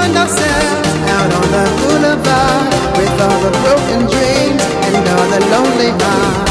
find ourselves out on the boulevard with all the broken dreams and all the lonely hearts.